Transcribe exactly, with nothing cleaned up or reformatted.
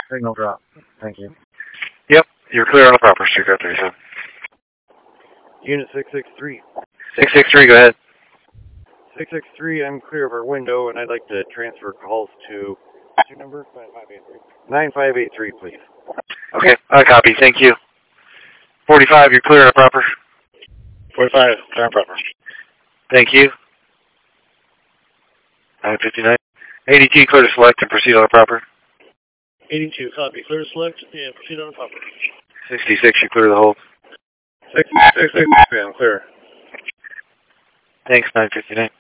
Signal drop. Thank you. Yep, you're clear on the proper. Street car thirty-seven. Unit six six three. six six three, go ahead. six six three, I'm clear of our window, and I'd like to transfer calls to... What's your number? nine five eight three. nine five eight three, please. Okay, I copy. Thank you. forty-five, you're clear on the proper. forty-five, clear on proper. Thank you. nine fifty-nine. eighty-two, clear to select and proceed on the proper. eighty-two, copy. Clear to select and proceed on the proper. sixty-six, you clear the hold. six six six, I'm clear. Thanks, nine fifty-nine.